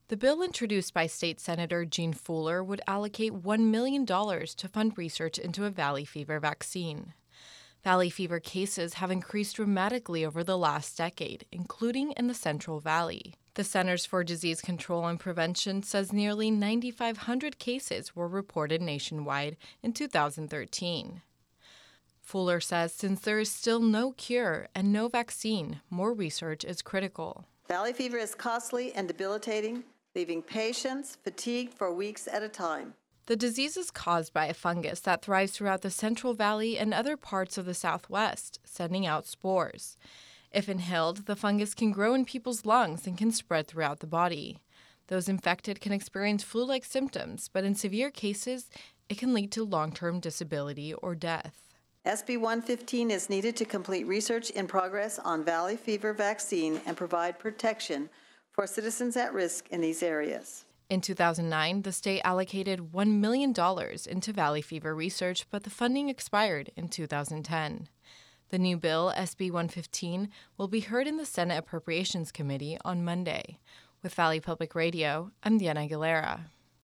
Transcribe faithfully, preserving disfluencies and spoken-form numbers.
The bill introduced by State Senator Gene Fuller would allocate one million dollars to fund research into a valley fever vaccine. Valley fever cases have increased dramatically over the last decade, including in the Central Valley. The Centers for Disease Control and Prevention says nearly nine thousand five hundred cases were reported nationwide in two thousand thirteen. Fuller says since there is still no cure and no vaccine, more research is critical. Valley fever is costly and debilitating, leaving patients fatigued for weeks at a time. The disease is caused by a fungus that thrives throughout the Central Valley and other parts of the Southwest, sending out spores. If inhaled, the fungus can grow in people's lungs and can spread throughout the body. Those infected can experience flu-like symptoms, but in severe cases, it can lead to long-term disability or death. S B one fifteen is needed to complete research in progress on valley fever vaccine and provide protection for citizens at risk in these areas. In two thousand nine, the state allocated one million dollars into valley fever research, but the funding expired in two thousand ten. The new bill, S B one fifteen, will be heard in the Senate Appropriations Committee on Monday. With Valley Public Radio, I'm Diana Aguilera.